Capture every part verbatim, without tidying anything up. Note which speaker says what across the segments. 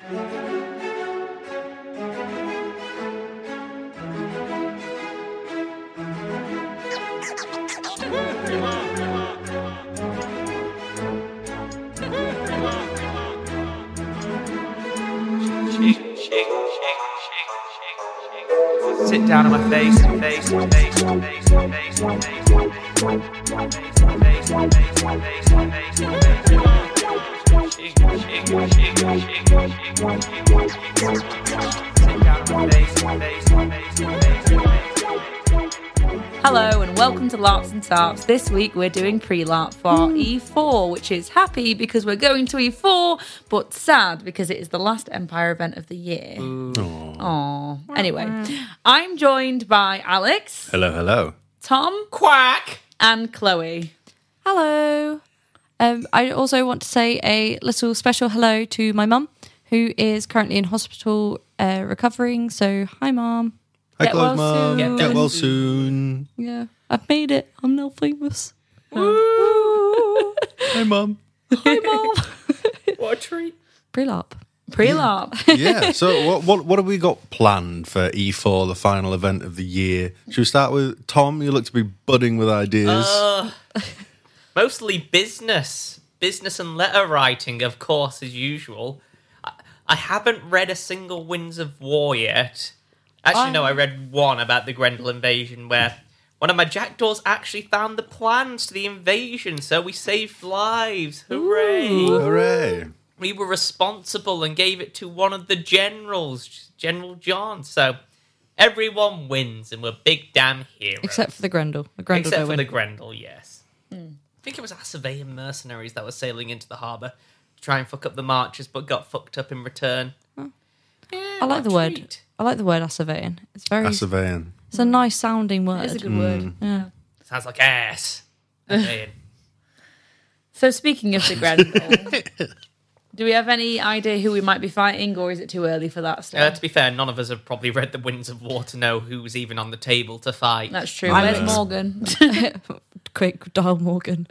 Speaker 1: Sit down on my face, face, face, face, face, face,
Speaker 2: Hello and welcome to Larps and Tarps. This week we're doing pre-larp for E four, which is happy because we're going to E four, but sad because it is the last Empire event of the year. Aww. Anyway, I'm joined by Alex.
Speaker 3: Hello, hello.
Speaker 2: Tom.
Speaker 1: Quack!
Speaker 2: And Chloe.
Speaker 4: Hello. Um, I also want to say a little special hello to my mum, who is currently in hospital uh, recovering. So, hi, Mum.
Speaker 3: Hi,
Speaker 2: Get
Speaker 3: Chloe's
Speaker 2: well
Speaker 3: mum.
Speaker 2: soon.
Speaker 3: Get well soon.
Speaker 4: Yeah, I've made it. I'm now famous.
Speaker 3: Woo! Hey, Mum.
Speaker 4: Hi, Mum.
Speaker 1: What a treat.
Speaker 4: Pre-larp.
Speaker 2: Pre-larp.
Speaker 3: Yeah, so what, what what have we got planned for E four, the final event of the year? Should we start with Tom? You look to be budding with ideas.
Speaker 1: Uh, mostly business. Business and letter writing, of course, as usual. I, I haven't read a single Winds of War yet. Actually,
Speaker 4: I-
Speaker 1: no, I read one about the Grendel invasion where one of my jackdaws actually found the plans to the invasion, so we saved lives. Hooray!
Speaker 3: Hooray.
Speaker 1: We were responsible and gave it to one of the generals, General John. So everyone wins, and we're big damn heroes.
Speaker 4: Except for the Grendel. The Grendel
Speaker 1: Except
Speaker 4: don't
Speaker 1: for
Speaker 4: win.
Speaker 1: the Grendel, yes. I think it was Asavean mercenaries that were sailing into the harbour to try and fuck up the marchers, but got fucked up in return.
Speaker 4: Oh.
Speaker 1: Yeah,
Speaker 4: I like
Speaker 1: what
Speaker 4: the
Speaker 1: a
Speaker 4: word.
Speaker 1: treat.
Speaker 4: I like the word Asavean. It's very.
Speaker 3: Asavean.
Speaker 4: It's a nice sounding word.
Speaker 2: It's a good word.
Speaker 4: Yeah.
Speaker 1: Sounds like ass. Asavean.
Speaker 2: So speaking of the Grendel, do we have any idea who we might be fighting, or is it too early for that still?
Speaker 1: Uh, to be fair, none of us have probably read the Winds of War to know who's even on the table to fight.
Speaker 2: That's true.
Speaker 3: I
Speaker 2: Where's
Speaker 3: know.
Speaker 2: Morgan?
Speaker 4: Quick, dial Morgan.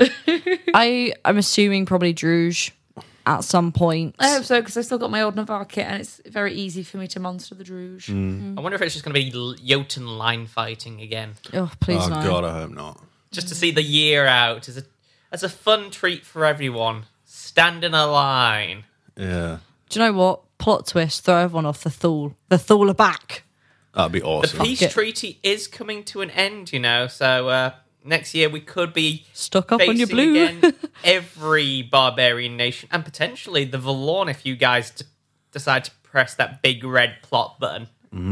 Speaker 4: I I'm assuming probably Druge at some point.
Speaker 2: I hope so, because I've still got my old Navarre kit, and it's very easy for me to monster the Druge.
Speaker 1: I wonder if it's just going to be L- Jotun line fighting again.
Speaker 4: Oh, please
Speaker 3: Oh,
Speaker 4: no.
Speaker 3: God, I hope not.
Speaker 1: Just to see the year out as a, as a fun treat for everyone. Stand in a line.
Speaker 3: Yeah.
Speaker 4: Do you know what? Plot twist, throw everyone off the Thule. The Thule are back.
Speaker 3: That'd be
Speaker 1: The
Speaker 3: awesome.
Speaker 1: peace
Speaker 4: it.
Speaker 1: treaty is coming to an end, you know, so uh, next year we could be
Speaker 4: Stuck up on your
Speaker 1: facing
Speaker 4: blue.
Speaker 1: again every barbarian nation, and potentially the Valorn if you guys d- decide to press that big red plot button.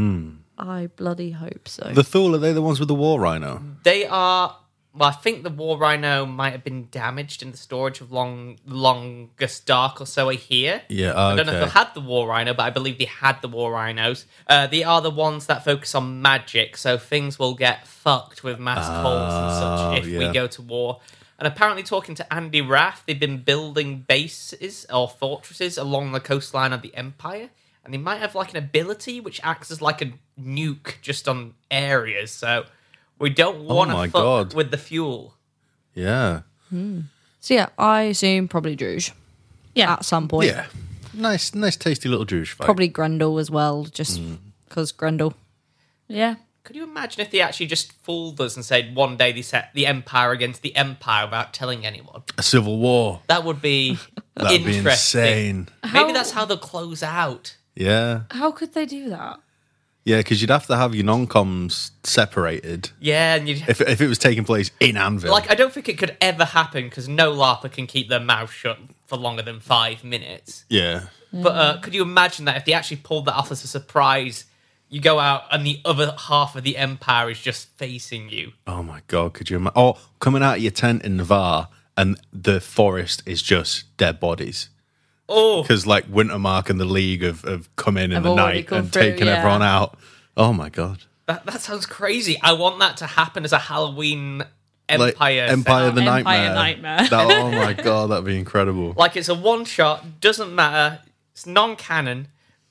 Speaker 4: I bloody hope so.
Speaker 3: The Thule, are they the ones with the war rhino?
Speaker 1: They are... Well, I think the War Rhino might have been damaged in the storage of long, longest dark or so I hear.
Speaker 3: Yeah,
Speaker 1: I don't know
Speaker 3: okay.
Speaker 1: if they had the War Rhino, but I believe they had the War Rhinos. Uh, they are the ones that focus on magic, so things will get fucked with mass cults and such if
Speaker 3: yeah.
Speaker 1: we go to war. And apparently, talking to Andy Rath, they've been building bases or fortresses along the coastline of the Empire. And they might have like an ability which acts as like a nuke just on areas, so... We don't want to
Speaker 3: my
Speaker 1: fuck
Speaker 3: God.
Speaker 1: with the fuel.
Speaker 3: Yeah.
Speaker 4: So yeah, I assume probably Druge.
Speaker 2: Yeah.
Speaker 4: At some point.
Speaker 3: Yeah. Nice, nice, tasty little Druge fight.
Speaker 4: Probably Grendel as well, just because Grendel.
Speaker 2: Yeah.
Speaker 1: Could you imagine if they actually just fooled us and said one day they set the Empire against the Empire without telling anyone?
Speaker 3: A civil war.
Speaker 1: That would be
Speaker 3: That'd be
Speaker 1: interesting.
Speaker 3: insane.
Speaker 1: Maybe
Speaker 2: How-
Speaker 1: that's how they'll close out.
Speaker 3: Yeah.
Speaker 2: How could they do that?
Speaker 3: Yeah, because you'd have to have your non-coms separated
Speaker 1: Yeah, and you
Speaker 3: if, if it was taking place in Anvil.
Speaker 1: like I don't think it could ever happen because no LARPer can keep their mouth shut for longer than five minutes.
Speaker 3: yeah.
Speaker 1: But uh, could you imagine that if they actually pulled that off as a surprise? You go out and the other half of the Empire is just facing you.
Speaker 3: Oh my God, could you imagine? Oh, coming out of your tent in Navarre and the forest is just dead bodies.
Speaker 1: Oh,
Speaker 3: Because like Wintermark and the League have, have come in in
Speaker 2: Have
Speaker 3: the
Speaker 2: already
Speaker 3: night
Speaker 2: come
Speaker 3: and
Speaker 2: through,
Speaker 3: taken
Speaker 2: yeah.
Speaker 3: everyone out. Oh my God.
Speaker 1: that, that sounds crazy. I want that to happen as a Halloween
Speaker 3: Like,
Speaker 1: Empire.
Speaker 3: Empire
Speaker 1: setup.
Speaker 3: the
Speaker 2: Empire
Speaker 3: Nightmare.
Speaker 2: Nightmare.
Speaker 3: That, oh my God, that'd be incredible.
Speaker 1: Like it's a one shot, doesn't matter, it's non canon,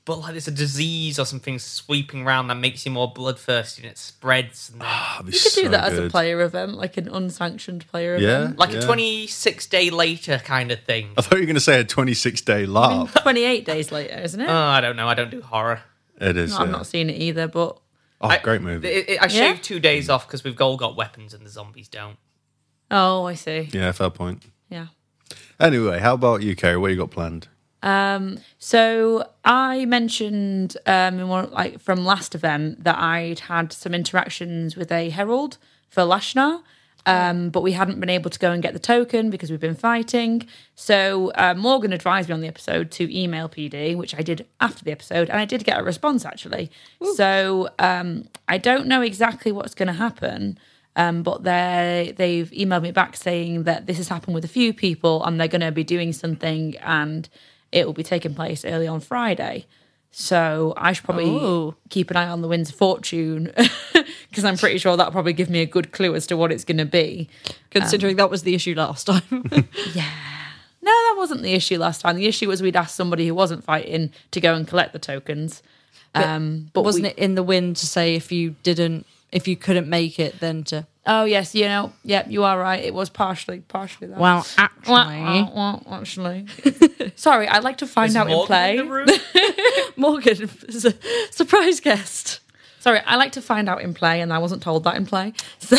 Speaker 1: but like there's a disease or something sweeping around that makes you more bloodthirsty and it spreads. And then,
Speaker 3: That'd be
Speaker 2: You could do
Speaker 3: so
Speaker 2: that as a
Speaker 3: good.
Speaker 2: player event, like an unsanctioned player
Speaker 3: Yeah.
Speaker 2: event.
Speaker 1: like
Speaker 3: yeah.
Speaker 1: a twenty-six day later kind of thing.
Speaker 3: I thought you were going to say a twenty-six day LARP.
Speaker 2: twenty-eight days later, isn't it?
Speaker 1: Oh, I don't know. I don't do horror.
Speaker 3: It is.
Speaker 2: No, I've
Speaker 3: yeah.
Speaker 2: not seen it either, but
Speaker 3: Oh,
Speaker 1: I-
Speaker 3: great movie.
Speaker 1: It, it, I
Speaker 2: Yeah?
Speaker 1: shaved two days off because we've all got weapons and the zombies don't.
Speaker 2: oh, I see.
Speaker 3: Yeah, fair point.
Speaker 2: Yeah.
Speaker 3: Anyway, how about you, Kerry? What you got planned?
Speaker 2: Um, so I mentioned um, in one, like from last event that I'd had some interactions with a herald for Lashnar, um, but we hadn't been able to go and get the token because we've been fighting. So uh, Morgan advised me on the episode to email P D, which I did after the episode, and I did get a response actually. So um, I don't know exactly what's going to happen. Um, but they they've emailed me back saying that this has happened with a few people and they're going to be doing something and it will be taking place early on Friday. So I should probably
Speaker 4: Ooh.
Speaker 2: keep an eye on the Winds of Fortune because I'm pretty sure that'll probably give me a good clue as to what it's going to be.
Speaker 4: Considering that was the issue last time.
Speaker 2: Yeah. No, that wasn't the issue last time. The issue was we'd asked somebody who wasn't fighting to go and collect the tokens.
Speaker 4: But
Speaker 2: um, but
Speaker 4: wasn't
Speaker 2: we-
Speaker 4: it in the wind to say if you didn't, if you couldn't make it, then to...
Speaker 2: Oh, yes, you know, yeah, you are right. It was partially, partially that.
Speaker 4: Well, actually...
Speaker 2: Well, well, well, actually. Sorry, I'd like to find
Speaker 1: Is
Speaker 2: out in
Speaker 1: Morgan
Speaker 2: play.
Speaker 1: in the room?
Speaker 4: Morgan is a surprise guest.
Speaker 2: Sorry, I like to find out in play, and I wasn't told that in play. So,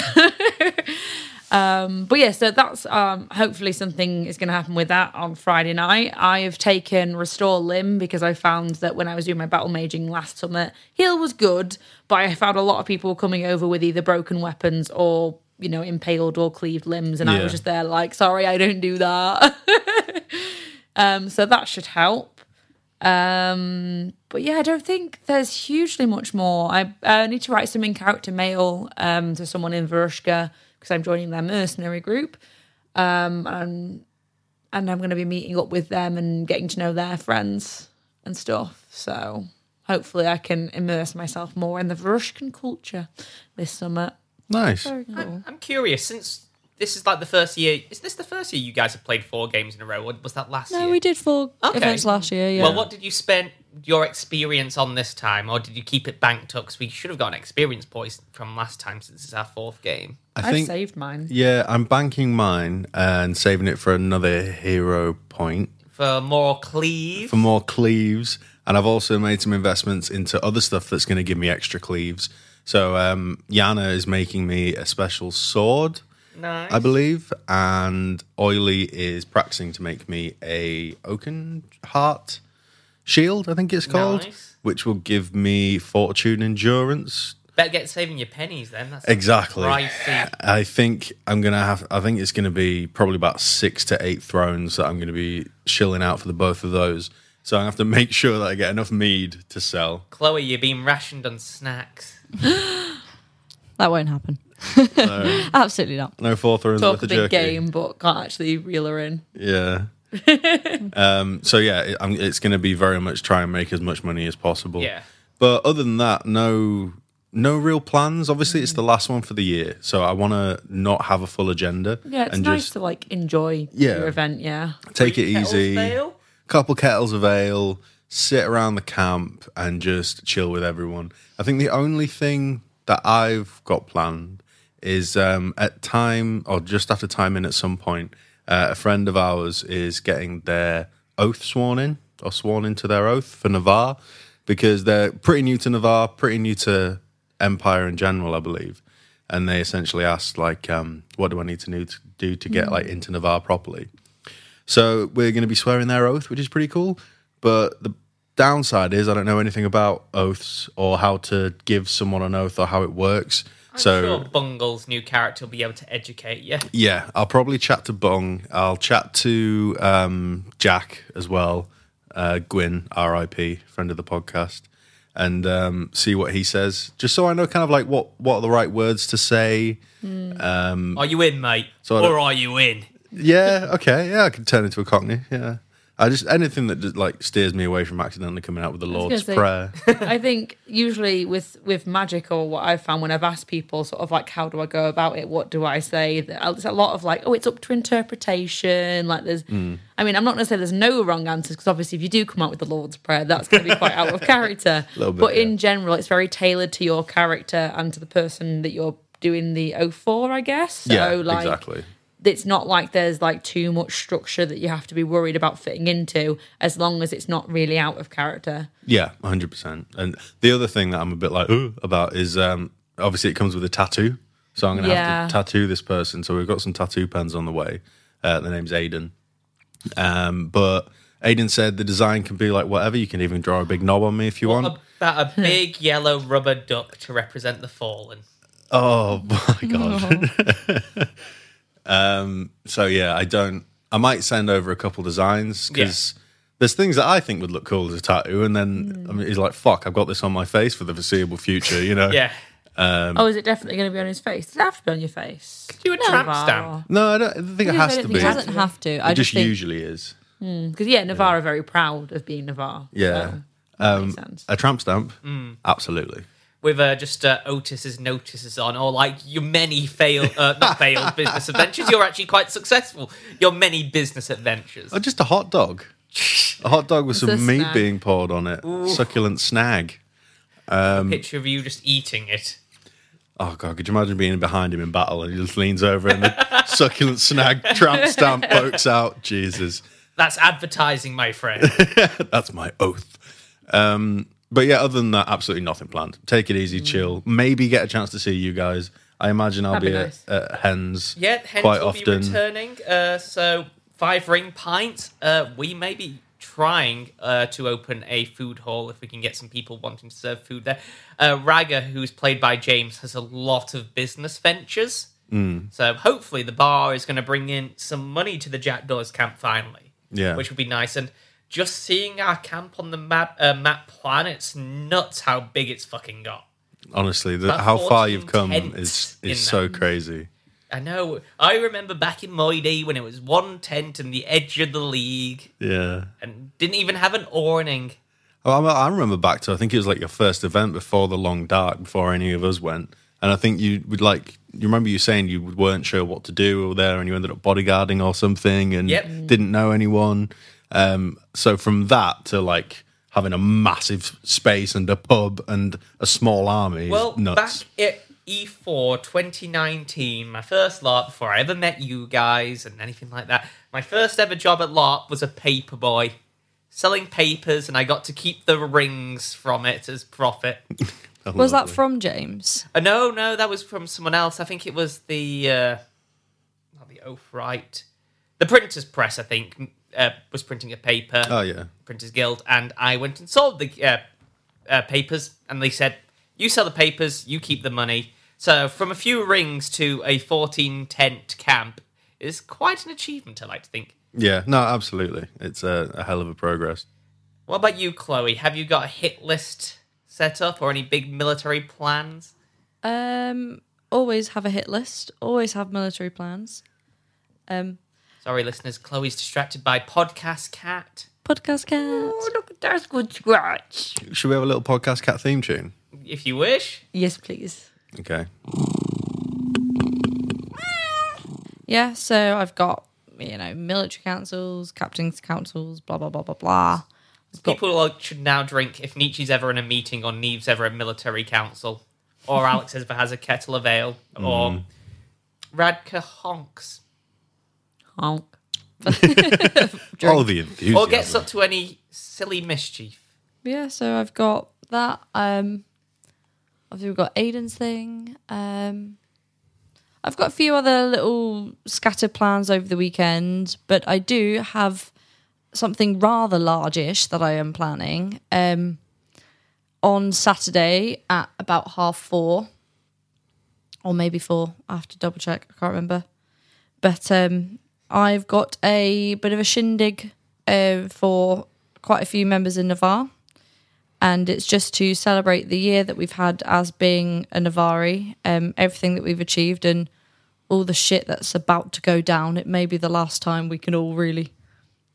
Speaker 2: um, but yeah, so that's um, hopefully something is going to happen with that on Friday night. I have taken Restore Limb because I found that when I was doing my battle maging last summit, heal was good, but I found a lot of people coming over with either broken weapons or, you know, impaled or cleaved limbs, and I
Speaker 3: Yeah.
Speaker 2: was just there like, sorry, I don't do that. um, so that should help. Um, but yeah, I don't think there's hugely much more. I uh, need to write some in-character mail um, to someone in Verushka because I'm joining their mercenary group. Um, and, and I'm going to be meeting up with them and getting to know their friends and stuff. So hopefully I can immerse myself more in the Verushkan culture this summer.
Speaker 3: Nice.
Speaker 1: I'm, I'm curious, since this is like the first year, is this the first year you guys have played four games in a row, or was that last
Speaker 4: No,
Speaker 1: year?
Speaker 4: we did four
Speaker 1: Okay.
Speaker 4: events last year, yeah.
Speaker 1: Well, what did you spend your experience on this time, or did you keep it banked up? Because we should have got an experience point from last time since it's our fourth game.
Speaker 3: I
Speaker 2: I've
Speaker 3: think.
Speaker 2: saved mine.
Speaker 3: Yeah, I'm banking mine and saving it for another hero point
Speaker 1: For more cleave.
Speaker 3: for more cleaves, and I've also made some investments into other stuff that's going to give me extra cleaves. So um, Yana is making me a special sword,
Speaker 1: Nice.
Speaker 3: I believe, and Oily is practicing to make me a Oaken Heart shield, I think it's called,
Speaker 1: Nice.
Speaker 3: which will give me fortune endurance.
Speaker 1: Better get saving your pennies then. That's
Speaker 3: Exactly.
Speaker 1: pricey.
Speaker 3: I think I'm gonna have. I think it's gonna be probably about six to eight thrones that I'm gonna be shilling out for the both of those. So I have to make sure that I get enough mead to sell.
Speaker 1: Chloe, you're being rationed on snacks.
Speaker 4: That won't happen.
Speaker 3: So,
Speaker 4: Absolutely not.
Speaker 3: no four thrones
Speaker 2: Talk
Speaker 3: worth
Speaker 2: a
Speaker 3: of
Speaker 2: big
Speaker 3: jerky.
Speaker 2: game, but can't actually reel her in.
Speaker 3: Yeah. um, so yeah, it, I'm, it's going to be very much try and make as much money as possible.
Speaker 1: Yeah.
Speaker 3: But other than that, no, no real plans. Obviously, it's the last one for the year, so I want to not have a full agenda.
Speaker 2: Yeah, it's
Speaker 3: and
Speaker 2: nice
Speaker 3: just
Speaker 2: to like enjoy
Speaker 3: Yeah.
Speaker 2: your event. Yeah,
Speaker 3: take it
Speaker 1: Three kettles
Speaker 3: easy.
Speaker 1: of ale?
Speaker 3: Couple kettles of ale, sit around the camp, and just chill with everyone. I think the only thing that I've got planned is um, at time or just after time in at some point, uh, a friend of ours is getting their oath sworn in or sworn into their oath for Navarre because they're pretty new to Navarre, pretty new to Empire in general, I believe. And they essentially asked, like, um, what do I need to do to, do to get like into Navarre properly? So we're going to be swearing their oath, which is pretty cool. But the downside is I don't know anything about oaths or how to give someone an oath or how it works.
Speaker 1: I'm
Speaker 3: so
Speaker 1: sure Bungle's new character will be able to educate you.
Speaker 3: yeah, I'll probably chat to Bung. I'll chat to um, Jack as well. Uh, Gwyn, R I P, friend of the podcast, and um, see what he says. Just so I know kind of like what, what are the right words to say. Um,
Speaker 1: Are you in, mate?
Speaker 3: So I don't-
Speaker 1: or are you in?
Speaker 3: yeah, okay, yeah, I could turn into a Cockney. Yeah, I just anything that just, like steers me away from accidentally coming out with the Lord's
Speaker 2: say-
Speaker 3: Prayer.
Speaker 2: I think usually with with magic, or what I've found when I've asked people sort of like, how do I go about it? What do I say? There's a lot of like, oh, it's up to interpretation. Like there's,
Speaker 3: Mm.
Speaker 2: I mean, I'm not going to say there's no wrong answers, because obviously if you do come out with the Lord's Prayer, that's going to be quite out of character.
Speaker 3: Little bit,
Speaker 2: but in
Speaker 3: yeah.
Speaker 2: general, it's very tailored to your character and to the person that you're doing the oath for, I guess. So
Speaker 3: yeah,
Speaker 2: like,
Speaker 3: exactly.
Speaker 2: it's not like there's like too much structure that you have to be worried about fitting into, as long as it's not really out of character.
Speaker 3: Yeah, one hundred percent. And the other thing that I'm a bit like, ooh, about is um, obviously it comes with a tattoo. So I'm going to
Speaker 2: Yeah.
Speaker 3: have to tattoo this person. So we've got some tattoo pens on the way. Uh, the name's Aiden. Um, but Aiden said the design can be like whatever. You can even draw a big knob on me if you want.
Speaker 1: What about a big yellow rubber duck to represent the fallen?
Speaker 3: Oh, my God. um, so, yeah, I don't... I might send over a couple designs because... There's things that I think would look cool as a tattoo, and then I mean, he's like, "Fuck, I've got this on my face for the foreseeable future," you know.
Speaker 1: Yeah.
Speaker 3: Um,
Speaker 2: Oh, is it definitely going to be on his face? Does it have to be on your face?
Speaker 1: Do a tramp
Speaker 2: Navarre.
Speaker 1: stamp.
Speaker 3: no, I don't I think it
Speaker 2: Because
Speaker 3: has
Speaker 2: I
Speaker 3: to
Speaker 2: don't
Speaker 3: be.
Speaker 2: think
Speaker 4: It
Speaker 2: it
Speaker 3: It
Speaker 4: doesn't have to. I
Speaker 3: just
Speaker 4: just think
Speaker 3: usually is.
Speaker 2: Because, yeah, Navarre are very proud of being Navarre.
Speaker 3: Yeah.
Speaker 2: So, that
Speaker 3: Um,
Speaker 2: makes sense.
Speaker 3: a tramp stamp, absolutely.
Speaker 1: With uh, just uh, Otis's notices on, or like your many failed, uh, not failed business adventures. You're actually quite successful. Your many business adventures.
Speaker 3: Oh, just a hot dog. A hot dog with
Speaker 2: It's a
Speaker 3: some meat
Speaker 2: snag.
Speaker 3: being poured on it. Succulent snag. Um,
Speaker 1: Picture of you just eating it.
Speaker 3: Oh, God, could you imagine being behind him in battle and he just leans over and the succulent snag tramp stamp pokes out? Jesus.
Speaker 1: That's advertising, my friend.
Speaker 3: That's my oath. Um, but yeah, other than that, absolutely nothing planned. Take it easy, chill. Maybe get a chance to see you guys. I imagine I'll
Speaker 2: That'd
Speaker 3: be,
Speaker 2: be
Speaker 3: at,
Speaker 2: nice.
Speaker 3: at Hens
Speaker 1: Yeah, hence
Speaker 3: quite
Speaker 1: will
Speaker 3: often.
Speaker 1: be returning. Uh, so five ring pints. Uh, we may be trying uh, to open a food hall if we can get some people wanting to serve food there. Uh, Raga, who's played by James, has a lot of business ventures.
Speaker 3: Mm.
Speaker 1: So hopefully the bar is going to bring in some money to the Jackdaws camp finally.
Speaker 3: Yeah.
Speaker 1: Which would be nice. And just seeing our camp on the map uh, map plan, it's nuts how big it's fucking got.
Speaker 3: Honestly, the,
Speaker 1: About
Speaker 3: how far you've come
Speaker 1: fourteen
Speaker 3: is
Speaker 1: tents in
Speaker 3: is so
Speaker 1: that.
Speaker 3: crazy.
Speaker 1: I know. I remember back in my day when it was one tent in the edge of the league
Speaker 3: Yeah.
Speaker 1: and didn't even have an awning.
Speaker 3: Oh, I I remember back to, I think it was like your first event before the Long Dark, before any of us went. And I think you would like, you remember you saying you weren't sure what to do there and you ended up bodyguarding or something and
Speaker 1: Yep.
Speaker 3: didn't know anyone. Um, so from that to like having a massive space and a pub and a small army
Speaker 1: Well,
Speaker 3: is nuts.
Speaker 1: back at E four twenty nineteen, my first LARP before I ever met you guys and anything like that, my first ever job at LARP was a paper boy. Selling papers, and I got to keep the rings from it as profit.
Speaker 4: was that
Speaker 3: Lovely.
Speaker 4: from James?
Speaker 1: Uh, no, no, that was from someone else. I think it was the uh, not the Oath Right, the Printers Press. I think uh, was printing a paper.
Speaker 3: Oh, yeah.
Speaker 1: Printers Guild, and I went and sold the uh, uh, papers, and they said, "You sell the papers, you keep the money." So from a few rings to a fourteen tent camp is quite an achievement. I like to think.
Speaker 3: Yeah, no, absolutely. It's a, a hell of a progress.
Speaker 1: What about you, Chloe? Have you got a hit list set up or any big military plans?
Speaker 4: Um, always have a hit list. Always have military plans. Um,
Speaker 1: Sorry, listeners. Chloe's distracted by Podcast Cat.
Speaker 4: podcast cat.
Speaker 2: Oh, look at that good scratch.
Speaker 3: Should we have a little podcast cat theme tune?
Speaker 1: If you wish.
Speaker 2: Yes, please.
Speaker 3: Okay.
Speaker 4: Yeah, so I've got, you know, military councils, captain's councils, blah, blah, blah, blah, blah. I've got-
Speaker 1: People like, should now drink if Nietzsche's ever in a meeting or Neve's ever at military council or Alex ever has a kettle of ale or Radka honks
Speaker 2: Honk.
Speaker 3: All the enthusiasm.
Speaker 1: or gets up to any silly mischief.
Speaker 4: Yeah, so I've got that. Um, obviously, we've got Aiden's thing. Um, I've got a few other little scattered plans over the weekend, but I do have something rather largish that I am planning um, on Saturday at about half four, or maybe four. I have to double check. I can't remember. But um, I've got a bit of a shindig uh, for quite a few members in Navarre. And it's just to celebrate the year that we've had as being a Navari, um, everything that we've achieved and all the shit that's about to go down. It may be the last time we can all really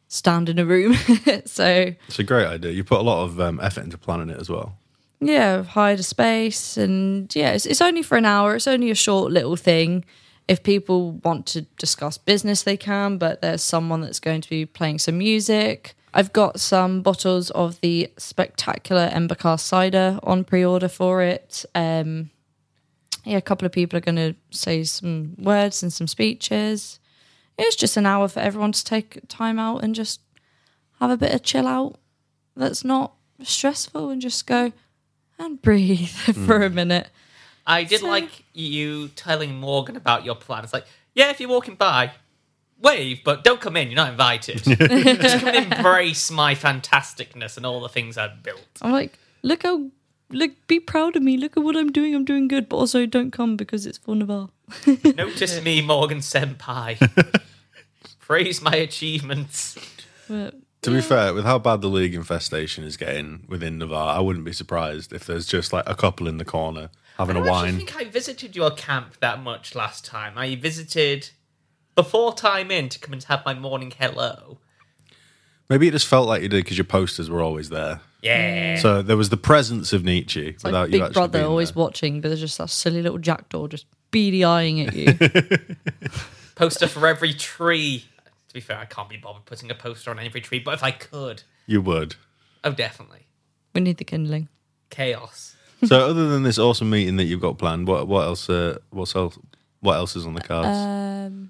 Speaker 4: stand in a room. So
Speaker 3: It's a great idea. You put a lot of um, effort into planning it as well.
Speaker 4: yeah, hide a space, and yeah, it's, it's only for an hour. It's only a short little thing. If people want to discuss business, they can, but there's someone that's going to be playing some music. I've got some bottles of the spectacular Embercast cider on pre-order for it. Um, yeah, a couple of people are going to say some words and some speeches. It's just an hour for everyone to take time out and just have a bit of chill out that's not stressful, and just go and breathe for a minute.
Speaker 1: I did
Speaker 4: So-
Speaker 1: like you telling Morgan about your plan. It's like, yeah, if you're walking by, wave, but don't come in. You're not invited. Just come and embrace my fantasticness and all the things I've built.
Speaker 4: I'm like, look how, look, be proud of me. Look at what I'm doing. I'm doing good, but also don't come because it's for Navarre.
Speaker 1: Notice me, Morgan Senpai. Praise my achievements.
Speaker 4: But
Speaker 3: To be fair, with how bad the league infestation is getting within Navarre, I wouldn't be surprised if there's just like a couple in the corner having
Speaker 1: I
Speaker 3: a
Speaker 1: don't actually
Speaker 3: wine.
Speaker 1: think I visited your camp that much last time. I visited before time in to come and have my morning hello.
Speaker 3: Maybe it just felt like you did because your posters were always there.
Speaker 1: Yeah.
Speaker 3: So there was the presence of Nietzsche
Speaker 4: it's
Speaker 3: without
Speaker 4: like
Speaker 3: you
Speaker 4: Big
Speaker 3: actually
Speaker 4: Brother
Speaker 3: being
Speaker 4: always
Speaker 3: there.
Speaker 4: watching, but there's just that silly little jackdaw just beady eyeing at you.
Speaker 1: Poster for every tree. To be fair, I can't be bothered putting a poster on every tree, but if I could,
Speaker 3: You would.
Speaker 1: oh, definitely.
Speaker 4: We need the kindling.
Speaker 1: Chaos.
Speaker 3: So other than this awesome meeting that you've got planned, what what else? Uh, what else? What else is on the cards?
Speaker 4: Um,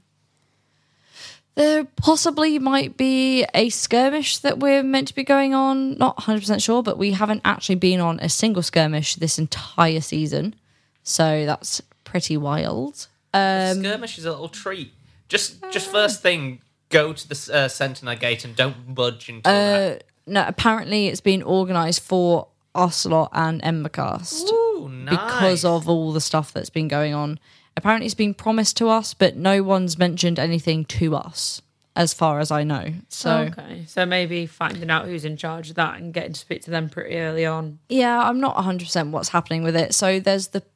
Speaker 4: there possibly might be a skirmish that we're meant to be going on. Not one hundred percent sure, but we haven't actually been on a single skirmish this entire season. So that's pretty wild. Um,
Speaker 1: Skirmish is a little treat. Just, just first thing, go to the uh, Sentinel Gate and don't budge until that.
Speaker 4: uh, no, apparently it's been organised for Ocelot and Embercast.
Speaker 1: Ooh, nice.
Speaker 4: Because of all the stuff that's been going on. Apparently it's been promised to us, but no one's mentioned anything to us, as far as I know. So
Speaker 2: okay, so maybe finding out who's in charge of that and getting to speak to them pretty early on.
Speaker 4: yeah, I'm not one hundred percent what's happening with it. So there's the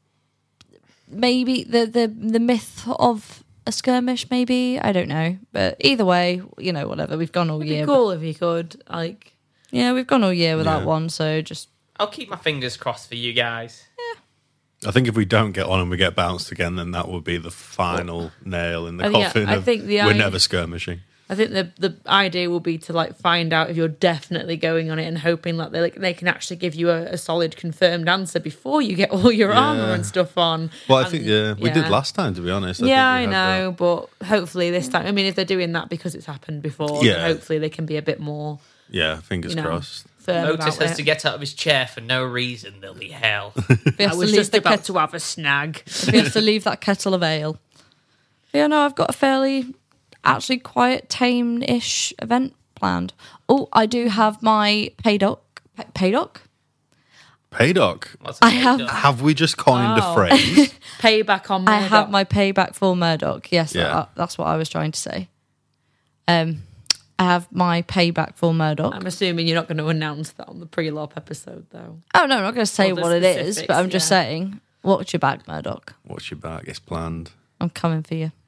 Speaker 4: maybe the the the myth of a skirmish, maybe, I don't know. But either way, you know, whatever. We've gone all
Speaker 2: It'd
Speaker 4: year.
Speaker 2: be cool if you could, like,
Speaker 4: Yeah, we've gone all year without
Speaker 3: Yeah.
Speaker 4: one. So just
Speaker 1: I'll keep my fingers crossed for you guys.
Speaker 3: I think if we don't get on and we get bounced again, then that will be the final nail in the
Speaker 2: I think-
Speaker 3: coffin.
Speaker 2: I
Speaker 3: of
Speaker 2: think the
Speaker 3: we're
Speaker 2: idea-
Speaker 3: never skirmishing.
Speaker 2: I think the the idea will be to like find out if you're definitely going on it and hoping like they like they can actually give you a, a solid confirmed answer before you get all your
Speaker 3: Yeah.
Speaker 2: armor and stuff on.
Speaker 3: Well, I
Speaker 2: And-
Speaker 3: think yeah, we
Speaker 2: yeah.
Speaker 3: did last time. To be honest,
Speaker 2: yeah, I
Speaker 3: think we had
Speaker 2: know, but hopefully this time. I mean, if they're doing that because it's happened before,
Speaker 3: Yeah.
Speaker 2: then hopefully they can be a bit more
Speaker 3: that. Yeah, fingers
Speaker 2: you know,
Speaker 3: crossed.
Speaker 2: firm
Speaker 1: Otis
Speaker 2: about
Speaker 1: has
Speaker 2: it.
Speaker 1: to get out of his chair for no reason. There'll be hell.
Speaker 4: if he
Speaker 2: I
Speaker 4: has to
Speaker 2: was
Speaker 4: leave
Speaker 2: just
Speaker 4: the
Speaker 2: about
Speaker 4: kettle,
Speaker 2: to have a snag.
Speaker 4: if he has to leave that kettle of ale. Yeah, no, I've got a fairly actually quite tame-ish event planned. Oh, I do have my paydoc. Paydoc?
Speaker 3: Paydoc.
Speaker 1: What's
Speaker 4: I
Speaker 1: it
Speaker 4: have-
Speaker 1: done?
Speaker 3: Have we just coined
Speaker 2: Wow.
Speaker 3: a phrase?
Speaker 2: Payback on
Speaker 4: I
Speaker 2: Murdoch.
Speaker 4: have my payback for Murdoch. Yes,
Speaker 3: Yeah.
Speaker 4: that, that's what I was trying to say. Um, I have my payback for Murdoch.
Speaker 2: I'm assuming you're not going to announce that on the pre-lop episode, though.
Speaker 4: Oh no, I'm not going to say
Speaker 2: Or the
Speaker 4: what it is,
Speaker 2: specifics,
Speaker 4: but I'm just
Speaker 2: yeah.
Speaker 4: saying, watch your back, Murdoch.
Speaker 3: What's your back? It's planned.
Speaker 4: I'm coming for you.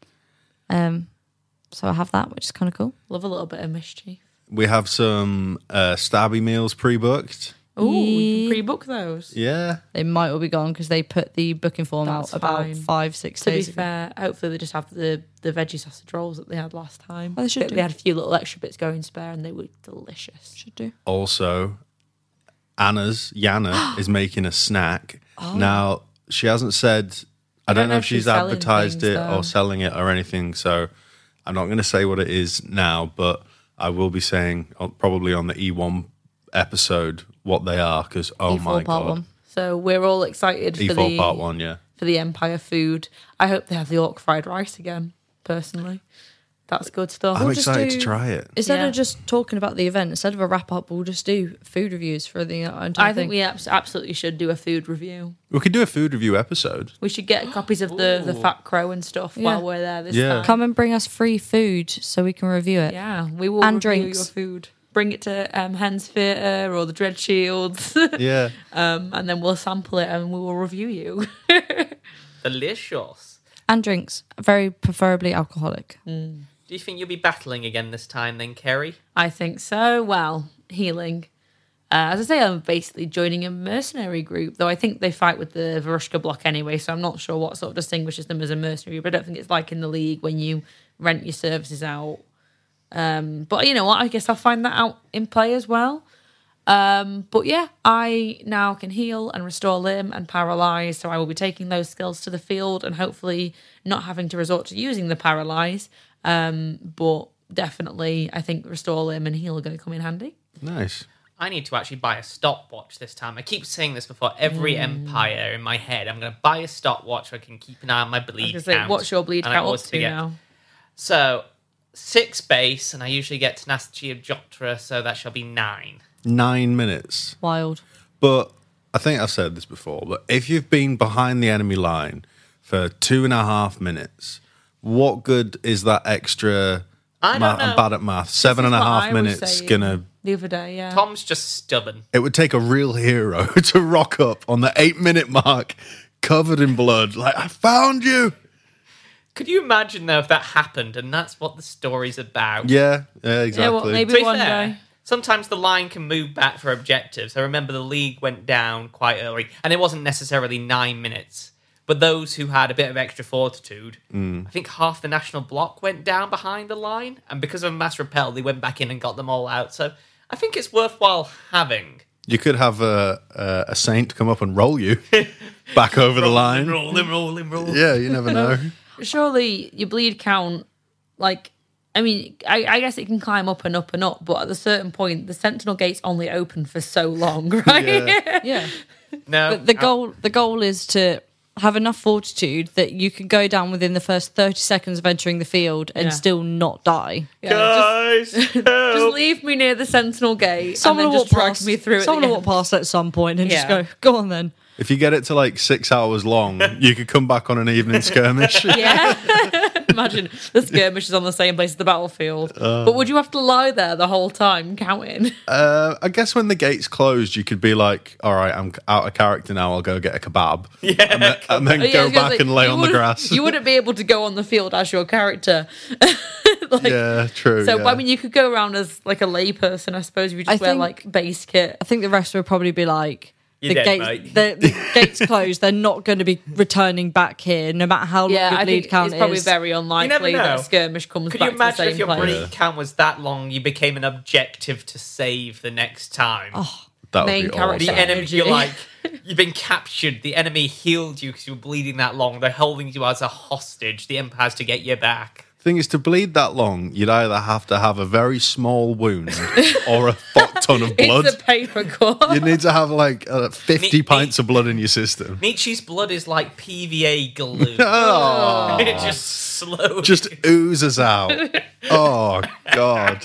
Speaker 4: Um, so I have that, which is kind of cool.
Speaker 2: Love a little bit of mischief.
Speaker 3: We have some uh, stabby meals pre-booked.
Speaker 2: Oh, we
Speaker 4: Yeah.
Speaker 2: can pre-book those.
Speaker 3: Yeah.
Speaker 4: They might all be gone because they put the booking form
Speaker 2: That's
Speaker 4: out about
Speaker 2: fine.
Speaker 4: five, six
Speaker 2: To be
Speaker 4: days ago.
Speaker 2: fair, hopefully they just have the, the veggie sausage rolls that they had last time.
Speaker 4: Oh, they should
Speaker 2: They-
Speaker 4: do.
Speaker 2: They had a few little extra bits going spare and they were delicious.
Speaker 4: Should do.
Speaker 3: Also, Anna's Yana is making a snack. Now she hasn't said. I, don't, know if she's,
Speaker 2: selling
Speaker 3: advertised
Speaker 2: things,
Speaker 3: it
Speaker 2: though.
Speaker 3: or selling it or anything. So I'm not going to say what it is now, but I will be saying uh, probably on the E one episode what they are because oh
Speaker 4: E four
Speaker 3: my
Speaker 4: part
Speaker 3: god,
Speaker 4: one.
Speaker 2: So we're all excited
Speaker 3: E
Speaker 2: for
Speaker 3: four
Speaker 2: the
Speaker 3: part one, yeah.
Speaker 2: for the Empire food. I hope they have the orc fried rice again. Personally, that's good stuff.
Speaker 3: I'm
Speaker 4: We'll just
Speaker 3: excited to
Speaker 4: do-
Speaker 3: try it.
Speaker 4: Instead
Speaker 2: Yeah.
Speaker 4: of just talking about the event, instead of a wrap up, we'll just do food reviews for the entire
Speaker 2: I think
Speaker 4: thing.
Speaker 2: we abs- absolutely should do a food review.
Speaker 3: We could do a food review episode.
Speaker 2: We should get copies of the, the
Speaker 1: Ooh.
Speaker 2: Fat Crow and stuff
Speaker 4: Yeah.
Speaker 2: while we're there this
Speaker 3: Yeah.
Speaker 2: time.
Speaker 4: Come and bring us free food so we can review it.
Speaker 2: Yeah, we will
Speaker 4: And
Speaker 2: review
Speaker 4: drinks.
Speaker 2: your food. Bring it to um, Hen's Theatre or the Dread Shields,
Speaker 3: Yeah.
Speaker 2: um, and then we'll sample it and we will review you.
Speaker 1: Delicious.
Speaker 4: And drinks, very preferably alcoholic.
Speaker 1: Do you think you'll be battling again this time then, Kerry?
Speaker 2: I think so. Well, healing. Uh, as I say, I'm basically joining a mercenary group, though I think they fight with the Varushka block anyway, so I'm not sure what sort of distinguishes them as a mercenary, but I don't think it's like in the League when you rent your services out. Um, but you know what? I guess I'll find that out in play as well. Um, but yeah, I now can heal and restore limb and paralyze, so I will be taking those skills to the field and hopefully not having to resort to using the paralyze. Um, but definitely, I think restore limb and heal are going to come in handy.
Speaker 3: Nice.
Speaker 1: I need to actually buy a stopwatch this time. I keep saying this before every mm. Empire in my head. I'm going to buy a stopwatch so I can keep an eye on my bleed
Speaker 2: I was gonna
Speaker 1: count.
Speaker 2: Say, what's your bleed
Speaker 1: and
Speaker 2: count up to now?
Speaker 1: So, six base, and I usually get Tenacity of Jotra, so that shall be nine.
Speaker 3: Nine minutes.
Speaker 4: Wild.
Speaker 3: But I think I've said this before, but if you've been behind the enemy line for two and a half minutes, what good is that extra...
Speaker 1: I don't
Speaker 3: math,
Speaker 1: know.
Speaker 3: I'm bad at math. Seven and a half minutes gonna...
Speaker 2: The other day, yeah.
Speaker 1: Tom's just stubborn.
Speaker 3: It would take a real hero to rock up on the eight minute mark, covered in blood. Like, I found you.
Speaker 1: Could you imagine, though, if that happened and that's what the story's about?
Speaker 3: Yeah, yeah, exactly.
Speaker 2: Yeah, well, maybe
Speaker 1: To be
Speaker 2: one
Speaker 1: fair,
Speaker 2: day.
Speaker 1: sometimes the line can move back for objectives. I remember the League went down quite early, and it wasn't necessarily nine minutes. But those who had a bit of extra fortitude, mm. I think half the national block went down behind the line, and because of mass repel, they went back in and got them all out. So I think it's worthwhile having.
Speaker 3: You could have a, a, a saint come up and roll you back over the line.
Speaker 1: Roll him, roll him, roll him.
Speaker 3: Yeah, you never know.
Speaker 2: Surely your bleed count, like, I mean, I, I guess it can climb up and up and up, but at a certain point, the Sentinel gates only open for so long, right?
Speaker 3: Yeah.
Speaker 4: Yeah.
Speaker 1: No,
Speaker 4: But the goal, the goal is to have enough fortitude that you can go down within the first thirty seconds of entering the field and
Speaker 2: Yeah.
Speaker 4: still not die.
Speaker 2: Yeah,
Speaker 1: guys,
Speaker 2: just, just leave me near the Sentinel gate
Speaker 4: Someone
Speaker 2: and
Speaker 4: will
Speaker 2: then just
Speaker 4: walk
Speaker 2: drag
Speaker 4: past
Speaker 2: me through.
Speaker 4: Someone
Speaker 2: at
Speaker 4: will
Speaker 2: the
Speaker 4: walk
Speaker 2: end.
Speaker 4: past at some point and just
Speaker 2: Yeah.
Speaker 4: go, go on then.
Speaker 3: If you get it to like six hours long, you could come back on an evening skirmish.
Speaker 2: Yeah. Imagine the skirmish is on the same place as the battlefield. But would you have to lie there the whole time counting?
Speaker 3: Uh, I guess when the gates closed, you could be like, all right, I'm out of character now. I'll go get a kebab.
Speaker 1: Yeah,
Speaker 3: And then, and then
Speaker 2: Oh, yeah, I
Speaker 3: go
Speaker 2: was gonna
Speaker 3: back
Speaker 2: say,
Speaker 3: and lay
Speaker 2: you
Speaker 3: on the
Speaker 2: wouldn't-
Speaker 3: grass.
Speaker 2: You wouldn't be able to go on the field as your character. Like,
Speaker 3: yeah, true.
Speaker 2: So,
Speaker 3: yeah.
Speaker 2: I mean, you could go around as like a layperson, I suppose, if you just
Speaker 4: I
Speaker 2: wear
Speaker 4: think-
Speaker 2: like base kit.
Speaker 4: I think the rest would probably be like,
Speaker 1: You're
Speaker 4: the,
Speaker 1: dead,
Speaker 4: gates,
Speaker 1: mate.
Speaker 4: the, the gates closed. They're not going to be returning back here, no matter how long
Speaker 2: Yeah,
Speaker 4: your
Speaker 2: I
Speaker 4: bleed
Speaker 2: think
Speaker 4: count
Speaker 2: it's probably
Speaker 4: is.
Speaker 2: very unlikely
Speaker 1: know.
Speaker 2: that a skirmish comes
Speaker 1: Could
Speaker 2: back
Speaker 1: you imagine
Speaker 2: to the same
Speaker 1: if your
Speaker 2: place.
Speaker 1: bleed count was that long, you became an objective to save the next time?
Speaker 4: Oh,
Speaker 3: that would
Speaker 2: main
Speaker 3: be
Speaker 2: character.
Speaker 1: The
Speaker 3: awesome.
Speaker 1: enemy,
Speaker 2: energy.
Speaker 1: you're like, you've been captured. The enemy healed you because you were bleeding that long. They're holding you as a hostage. The Empire has to get you back.
Speaker 3: Thing is, to bleed that long, you'd either have to have a very small wound or a fuck ton of blood.
Speaker 2: It's a paper cut.
Speaker 3: You need to have like uh, fifty
Speaker 1: Ne-
Speaker 3: pints of blood in your system.
Speaker 1: Nietzsche's blood is like P V A glue.
Speaker 3: Oh,
Speaker 1: It just slowly.
Speaker 3: just oozes out. Oh God.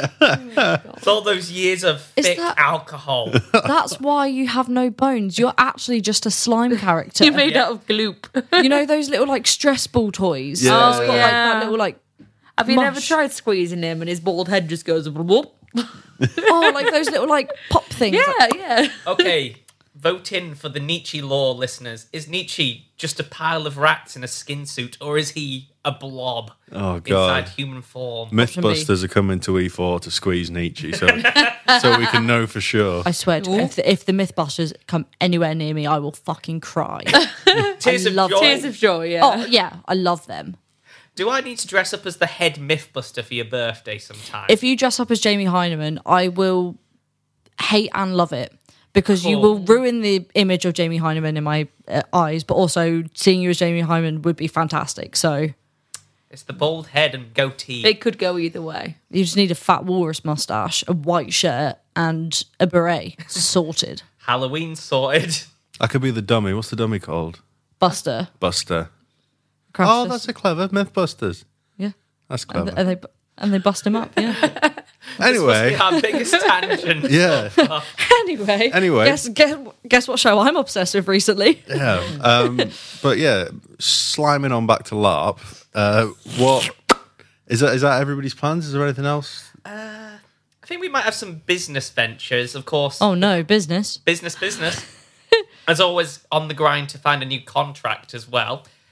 Speaker 1: It's all those years of
Speaker 4: Is
Speaker 1: thick
Speaker 4: that-
Speaker 1: alcohol.
Speaker 4: that's why you have no bones. You're actually just a slime character.
Speaker 2: You're made
Speaker 1: Yeah.
Speaker 2: out of gloop.
Speaker 4: You know those little like stress ball toys?
Speaker 3: Yeah.
Speaker 4: It's got like
Speaker 2: Yeah.
Speaker 4: that little like
Speaker 2: Have you never
Speaker 4: mush.
Speaker 2: tried squeezing him and his bald head just goes whoop?
Speaker 4: oh like those little like pop things.
Speaker 2: Yeah, yeah.
Speaker 1: Okay, vote in for the Nietzsche lore, listeners. Is Nietzsche just a pile of rats in a skin suit, or is he a blob
Speaker 3: Oh God.
Speaker 1: inside human form?
Speaker 3: Mythbusters are coming to E four to squeeze Nietzsche, so so we can know for sure.
Speaker 4: I swear, to, if the, if the Mythbusters come anywhere near me, I will fucking cry.
Speaker 1: Tears
Speaker 4: I
Speaker 1: of
Speaker 4: love
Speaker 1: joy.
Speaker 2: Tears of joy, yeah.
Speaker 4: oh yeah, I love them.
Speaker 1: Do I need to dress up as the head Mythbuster for your birthday sometime?
Speaker 4: If you dress up as Jamie Heineman, I will hate and love it because you
Speaker 1: Cool.
Speaker 4: will ruin the image of Jamie Heineman in my uh, eyes. But also, seeing you as Jamie Heineman would be fantastic. So
Speaker 1: It's the bald head and goatee.
Speaker 2: It could go either way.
Speaker 4: you just need a fat walrus mustache, a white shirt, and a beret. Sorted.
Speaker 1: Halloween sorted.
Speaker 3: I could be the dummy. What's the dummy called?
Speaker 4: Buster.
Speaker 3: Buster.
Speaker 4: Crassus.
Speaker 3: Oh, that's a clever Mythbusters.
Speaker 4: yeah.
Speaker 3: That's
Speaker 4: And,
Speaker 3: clever.
Speaker 4: and they and they bust him up. Yeah.
Speaker 3: Anyway,
Speaker 1: Our biggest tangent.
Speaker 3: yeah,
Speaker 4: anyway.
Speaker 3: Anyway.
Speaker 4: Guess, guess guess what show I'm obsessed with recently.
Speaker 3: yeah. Um, but yeah, sliming on back to LARP. Uh, what is that? Is that everybody's plans? Is there anything else?
Speaker 1: I think we might have some business ventures, of course.
Speaker 4: Oh no, business.
Speaker 1: Business, business. As always, on the grind to find a new contract as well.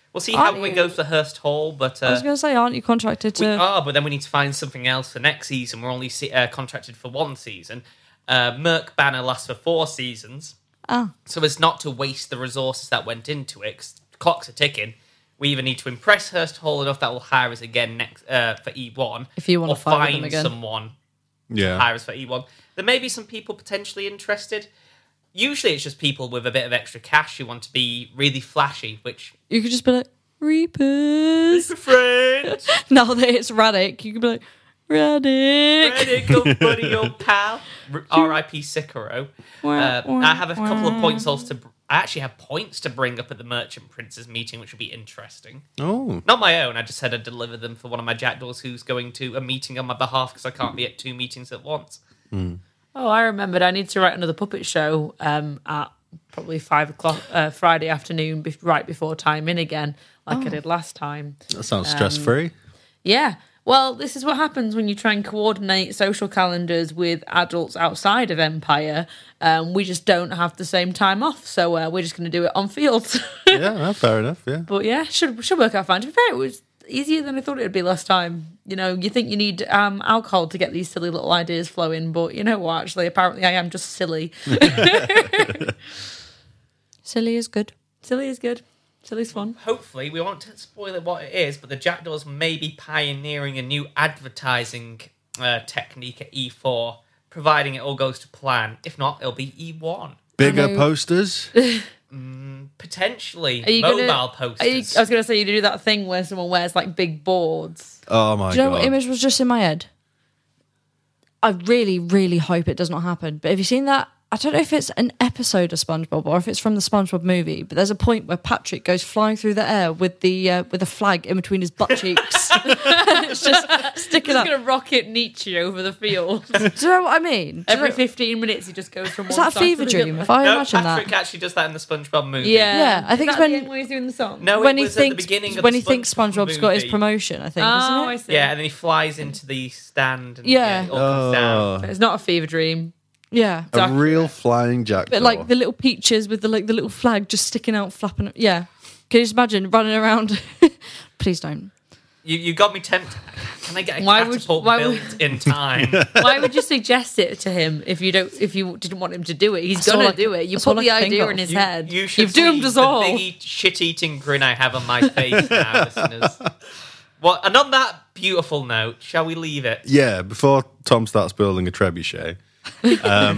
Speaker 1: We'll see how
Speaker 4: Aren't
Speaker 1: it
Speaker 4: you-
Speaker 1: goes for Hurst Hall, but uh,
Speaker 4: I was going to say, aren't you contracted
Speaker 1: we
Speaker 4: to?
Speaker 1: are. But then we need to find something else for next season. We're only se- uh, contracted for one season. Uh, Merc Banner lasts for four seasons,
Speaker 4: Ah,
Speaker 1: so as not to waste the resources that went into it. 'Cause clocks are ticking. We either need to impress Hurst Hall enough that will hire us again next uh, for E one,
Speaker 4: If you wanna
Speaker 1: or
Speaker 4: fight with them
Speaker 1: find
Speaker 4: again.
Speaker 1: someone
Speaker 3: Yeah.
Speaker 1: hire us for E one. There may be some people potentially interested. Usually it's just people with a bit of extra cash who want to be really flashy, which...
Speaker 4: you could just be like Reapers.
Speaker 1: Friend!
Speaker 4: Now that it's Radic, you could be like Radic.
Speaker 1: Radical buddy, old pal. R I P Sicaro. Uh, I have a couple of points also to... I actually have points to bring up at the Merchant Princes meeting, which will be interesting.
Speaker 3: Oh.
Speaker 1: Not my own, I just said I'd deliver them for one of my jackdaws who's going to a meeting on my behalf because I can't be at two meetings at once.
Speaker 2: Oh, I remembered. I need to write another puppet show um, at probably five o'clock uh, Friday afternoon, be- right before time in again, like I did last time.
Speaker 3: That sounds stress free.
Speaker 2: Yeah. Well, this is what happens when you try and coordinate social calendars with adults outside of Empire. Um, we just don't have the same time off, so uh, we're just going to do it on fields.
Speaker 3: yeah, no, fair enough. Yeah.
Speaker 2: But yeah, should should work out fine. To be fair, it was easier than I thought it would be last time. You know, you think you need um, alcohol to get these silly little ideas flowing, but you know what? Actually, apparently, I am just silly.
Speaker 4: Silly is good.
Speaker 2: Silly is good. Silly's fun.
Speaker 1: Hopefully, we won't spoil it what it is, but the jackdaws may be pioneering a new advertising uh, technique at E four, providing it all goes to plan. If not, it'll be E one.
Speaker 3: Bigger
Speaker 4: know.
Speaker 3: posters.
Speaker 1: Potentially
Speaker 2: Are you
Speaker 1: mobile
Speaker 2: gonna,
Speaker 1: posters.
Speaker 2: Are you, I was going to say you do that thing where someone wears like big boards.
Speaker 3: Oh my
Speaker 4: Do you know
Speaker 3: god.
Speaker 4: what image was just in my head? I really, really hope it does not happen. But have you seen that? I don't know if it's an episode of SpongeBob or if it's from the SpongeBob movie, but there's a point where Patrick goes flying through the air with the uh, with a flag in between his butt cheeks. It's just sticking
Speaker 2: He's
Speaker 4: up.
Speaker 2: going to rocket Nietzsche over the field.
Speaker 4: Do you know what I mean? Do you
Speaker 2: Every
Speaker 4: know-
Speaker 2: fifteen minutes, he just goes from
Speaker 4: Is
Speaker 2: one
Speaker 4: that a
Speaker 2: side to
Speaker 4: fever
Speaker 2: the
Speaker 4: dream?
Speaker 2: other.
Speaker 4: If I
Speaker 1: no,
Speaker 4: imagine
Speaker 1: Patrick
Speaker 4: that.
Speaker 1: actually does that in the SpongeBob movie.
Speaker 2: Yeah,
Speaker 4: Yeah, I think
Speaker 2: Is
Speaker 4: it's
Speaker 2: that
Speaker 4: when-
Speaker 2: the end where he's doing the song.
Speaker 1: No,
Speaker 4: when
Speaker 1: it
Speaker 4: he
Speaker 1: was
Speaker 4: thinks
Speaker 1: at the beginning of
Speaker 4: when
Speaker 1: the
Speaker 4: he thinks
Speaker 1: SpongeBob
Speaker 4: SpongeBob's got his
Speaker 1: movie.
Speaker 4: promotion, I think,
Speaker 2: Oh,
Speaker 4: isn't
Speaker 2: I
Speaker 4: it?
Speaker 2: see.
Speaker 1: Yeah, and then he flies into the stand. And,
Speaker 4: Yeah.
Speaker 1: it all comes down.
Speaker 3: Oh,
Speaker 2: It's not a fever dream.
Speaker 4: Yeah.
Speaker 3: a real flying jackdaw.
Speaker 4: But like the little peaches with the like the little flag just sticking out, flapping. Yeah. Can you just imagine running around? Please don't.
Speaker 1: You, you got me tempted. Can I get a
Speaker 2: Why would-
Speaker 1: catapult
Speaker 2: why
Speaker 1: built
Speaker 2: would-
Speaker 1: in time?
Speaker 2: Why would you suggest it to him if you don't? If you didn't want him to do it, he's
Speaker 4: all
Speaker 2: gonna
Speaker 4: I-
Speaker 2: do it. You
Speaker 4: that's
Speaker 2: put
Speaker 4: all I
Speaker 2: the
Speaker 4: can think
Speaker 2: idea
Speaker 4: of.
Speaker 2: in his
Speaker 1: You,
Speaker 2: head.
Speaker 1: you should
Speaker 2: You've doomed
Speaker 1: see
Speaker 2: us
Speaker 1: the
Speaker 2: all.
Speaker 1: big eat, shit-eating grin I have on my face now, listeners. Well, and on that beautiful note, shall we leave it?
Speaker 3: yeah, before Tom starts building a trebuchet. Um,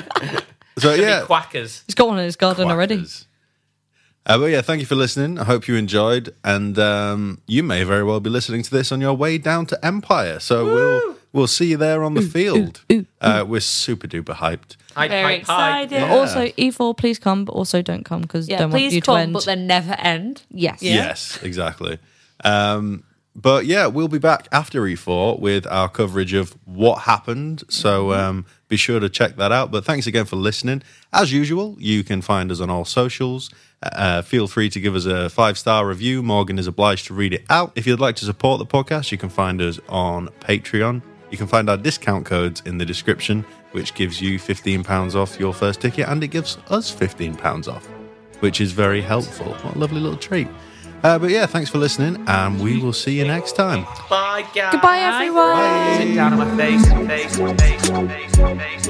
Speaker 3: so
Speaker 1: Be
Speaker 3: yeah,
Speaker 1: quackers.
Speaker 4: He's got one in his garden already.
Speaker 3: Quackers. Uh, but yeah, thank you for listening. I hope you enjoyed, and um, you may very well be listening to this on your way down to Empire. So we'll we'll see you there on the field. Uh, we're super duper hyped.
Speaker 1: Hype,
Speaker 2: Very
Speaker 1: hype, hype.
Speaker 2: excited.
Speaker 3: Yeah.
Speaker 4: Also, E four, please come, but also don't come because
Speaker 2: Yeah,
Speaker 4: don't want
Speaker 2: please
Speaker 4: you to
Speaker 2: come,
Speaker 4: end.
Speaker 2: but then never end.
Speaker 4: yes.
Speaker 2: Yeah.
Speaker 3: Yes, exactly. Um, but yeah, we'll be back after E four with our coverage of what happened. So um, be sure to check that out. But thanks again for listening. As usual, you can find us on all socials. Uh, feel free to give us a five-star review. Morgan is obliged to read it out. If you'd like to support the podcast, you can find us on Patreon. You can find our discount codes in the description, which gives you fifteen pounds off your first ticket, and it gives us fifteen pounds off, which is very helpful. What a lovely little treat. Uh, but yeah, thanks for listening, and we will see you next time.
Speaker 1: Bye, guys.
Speaker 4: Goodbye, everyone.
Speaker 1: Sit down on my face, face, face, face, face, face, face,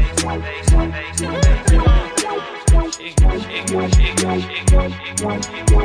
Speaker 1: face, face, face, face, face, face.